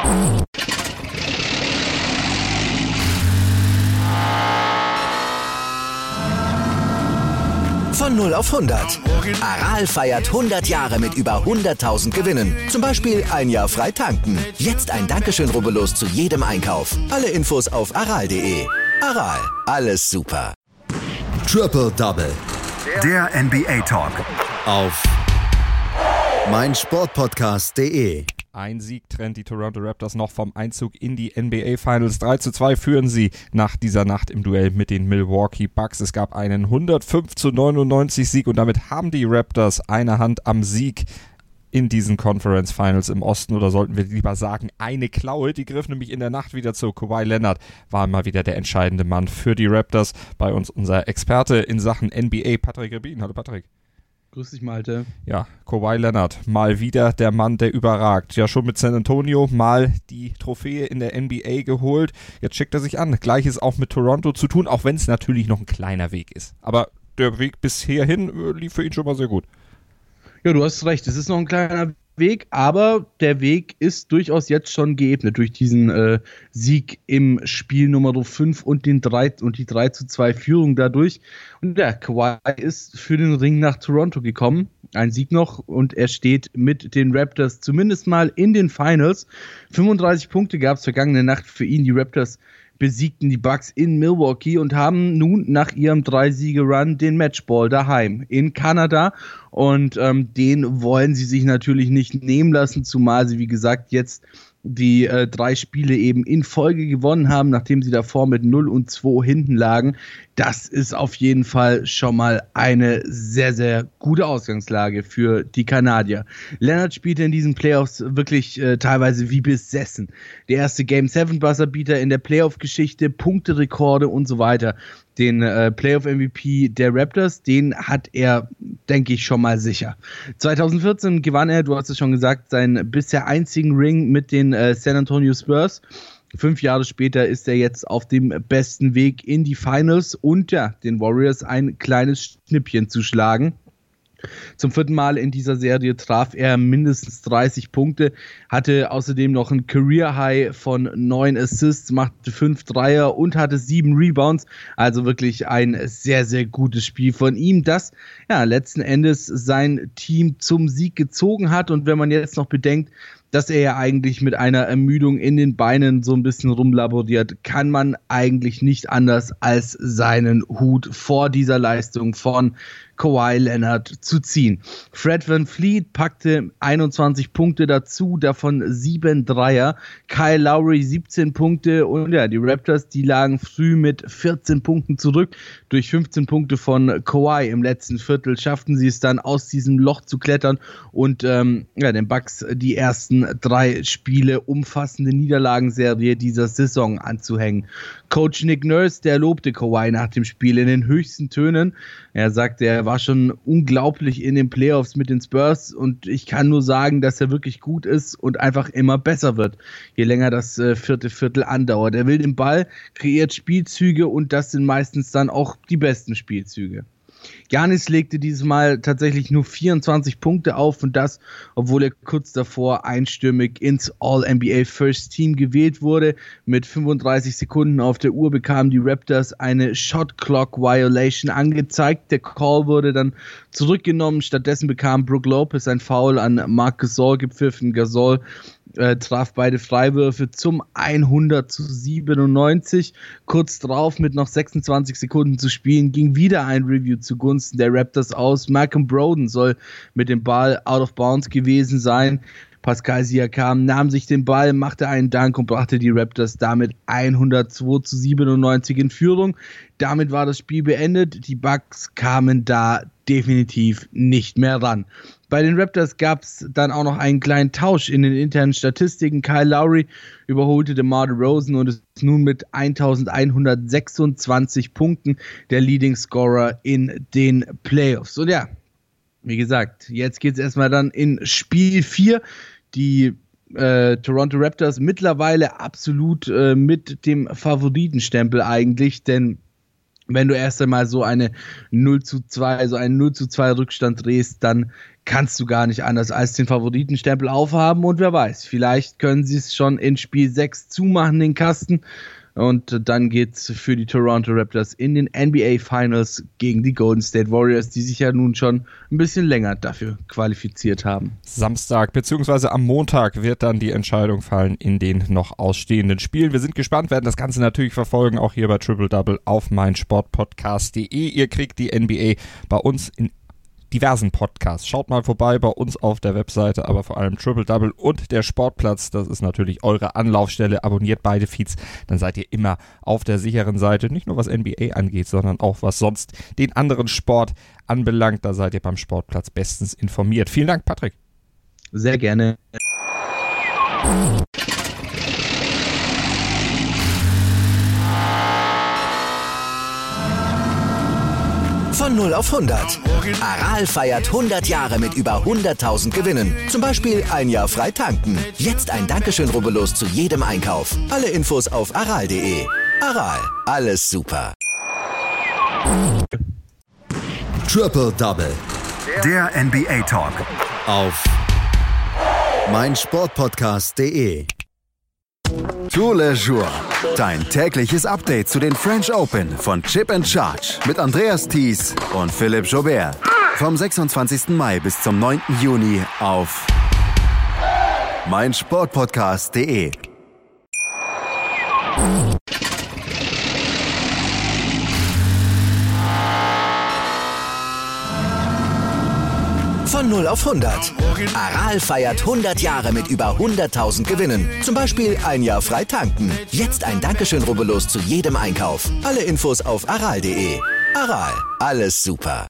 Von 0 auf 100. Aral feiert 100 Jahre mit über 100.000 Gewinnen. Zum Beispiel ein Jahr frei tanken. Jetzt ein Dankeschön, rubbellos zu jedem Einkauf. Alle Infos auf aral.de. Aral, alles super. Triple Double. Der NBA Talk. Auf meinsportpodcast.de. Ein Sieg trennt die Toronto Raptors noch vom Einzug in die NBA Finals. 3:2 führen sie nach dieser Nacht im Duell mit den Milwaukee Bucks. Es gab einen 105-99 Sieg und damit haben die Raptors eine Hand am Sieg in diesen Conference Finals im Osten, oder sollten wir lieber sagen, eine Klaue. Die griff nämlich in der Nacht wieder zu. Kawhi Leonard war mal wieder der entscheidende Mann für die Raptors. Bei uns unser Experte in Sachen NBA, Patrick Rebin. Hallo Patrick. Grüß dich, Malte. Ja, Kawhi Leonard, mal wieder der Mann, der überragt. Ja, schon mit San Antonio mal die Trophäe in der NBA geholt. Jetzt schickt er sich an. Gleiches auch mit Toronto zu tun, auch wenn es natürlich noch ein kleiner Weg ist. Aber der Weg bis hierhin lief für ihn schon mal sehr gut. Ja, du hast recht. Es ist noch ein kleiner Weg, aber der Weg ist durchaus jetzt schon geebnet durch diesen Sieg im Spiel Nummer 5 und die 3:2 Führung dadurch. Und ja, Kawhi ist für den Ring nach Toronto gekommen. Ein Sieg noch und er steht mit den Raptors zumindest mal in den Finals. 35 Punkte gab es vergangene Nacht für ihn. Die Raptors besiegten die Bucks in Milwaukee und haben nun nach ihrem 3-Siege-Run den Matchball daheim in Kanada. Und den wollen sie sich natürlich nicht nehmen lassen, zumal sie, wie gesagt, jetzt die 3 Spiele eben in Folge gewonnen haben, nachdem sie davor mit 0-2 hinten lagen. Das ist auf jeden Fall schon mal eine sehr, sehr gute Ausgangslage für die Kanadier. Leonard spielte in diesen Playoffs wirklich teilweise wie besessen. Der erste Game-7-Buzzerbeater in der Playoff-Geschichte, Punkterekorde und so weiter. Den Playoff-MVP der Raptors, den hat er, denke ich, schon mal sicher. 2014 gewann er, du hast es schon gesagt, seinen bisher einzigen Ring mit den San Antonio Spurs. 5 Jahre später ist er jetzt auf dem besten Weg in die Finals und ja, den Warriors ein kleines Schnippchen zu schlagen. Zum 4. Mal in dieser Serie traf er mindestens 30 Punkte, hatte außerdem noch ein Career-High von 9 Assists, machte 5 Dreier und hatte 7 Rebounds. Also wirklich ein sehr, sehr gutes Spiel von ihm, das ja letzten Endes sein Team zum Sieg gezogen hat. Und wenn man jetzt noch bedenkt, dass er ja eigentlich mit einer Ermüdung in den Beinen so ein bisschen rumlaboriert, kann man eigentlich nicht anders als seinen Hut vor dieser Leistung von Kawhi Leonard zu ziehen. Fred VanVleet packte 21 Punkte dazu, davon 7 Dreier. Kyle Lowry 17 Punkte und ja, die Raptors, die lagen früh mit 14 Punkten zurück. Durch 15 Punkte von Kawhi im letzten Viertel schafften sie es dann, aus diesem Loch zu klettern und den Bucks die ersten 3 Spiele umfassende Niederlagenserie dieser Saison anzuhängen. Coach Nick Nurse, der lobte Kawhi nach dem Spiel in den höchsten Tönen. Er sagte, er war schon unglaublich in den Playoffs mit den Spurs und ich kann nur sagen, dass er wirklich gut ist und einfach immer besser wird, je länger das 4. Viertel andauert. Er will den Ball, kreiert Spielzüge und das sind meistens dann auch die besten Spielzüge. Giannis legte dieses Mal tatsächlich nur 24 Punkte auf und das, obwohl er kurz davor einstimmig ins All-NBA First Team gewählt wurde. Mit 35 Sekunden auf der Uhr bekamen die Raptors eine Shot Clock Violation angezeigt. Der Call wurde dann zurückgenommen. Stattdessen bekam Brook Lopez ein Foul an Marc Gasol gepfiffen. Gasol traf beide Freiwürfe zum 100-97. Kurz drauf, mit noch 26 Sekunden zu spielen, ging wieder ein Review zugunsten der Raptors aus. Malcolm Brogdon soll mit dem Ball out of bounds gewesen sein. Pascal Siakam nahm sich den Ball, machte einen Dank und brachte die Raptors damit 102-97 in Führung. Damit war das Spiel beendet. Die Bucks kamen da definitiv nicht mehr ran. Bei den Raptors gab es dann auch noch einen kleinen Tausch in den internen Statistiken. Kyle Lowry überholte DeMar DeRozan und ist nun mit 1126 Punkten der Leading Scorer in den Playoffs. Und ja, wie gesagt, jetzt geht es erstmal dann in Spiel 4. Die Toronto Raptors mittlerweile absolut mit dem Favoritenstempel eigentlich, denn wenn du erst einmal so eine 0:2, so einen 0:2 Rückstand drehst, dann kannst du gar nicht anders als den Favoritenstempel aufhaben. Und wer weiß, vielleicht können sie es schon in Spiel 6 zumachen, den Kasten. Und dann geht's für die Toronto Raptors in den NBA Finals gegen die Golden State Warriors, die sich ja nun schon ein bisschen länger dafür qualifiziert haben. Samstag bzw. am Montag wird dann die Entscheidung fallen in den noch ausstehenden Spielen. Wir sind gespannt, werden das Ganze natürlich verfolgen, auch hier bei Triple Double auf meinsportpodcast.de. Ihr kriegt die NBA bei uns in diversen Podcasts. Schaut mal vorbei bei uns auf der Webseite, aber vor allem Triple Double und der Sportplatz, das ist natürlich eure Anlaufstelle. Abonniert beide Feeds, dann seid ihr immer auf der sicheren Seite, nicht nur was NBA angeht, sondern auch was sonst den anderen Sport anbelangt. Da seid ihr beim Sportplatz bestens informiert. Vielen Dank, Patrick. Sehr gerne. Von 0 auf 100. Aral feiert 100 Jahre mit über 100.000 Gewinnen. Zum Beispiel ein Jahr frei tanken. Jetzt ein Dankeschön, rubbellos zu jedem Einkauf. Alle Infos auf aral.de. Aral, alles super. Triple Double. Der NBA Talk. Auf meinsportpodcast.de. Tour Le Jour. Dein tägliches Update zu den French Open von Chip & Charge mit Andreas Thies und Philipp Joubert. Vom 26. Mai bis zum 9. Juni auf meinsportpodcast.de. Von 0 auf 100. Aral feiert 100 Jahre mit über 100.000 Gewinnen. Zum Beispiel ein Jahr frei tanken. Jetzt ein Dankeschön, rubbellos zu jedem Einkauf. Alle Infos auf aral.de. Aral, alles super.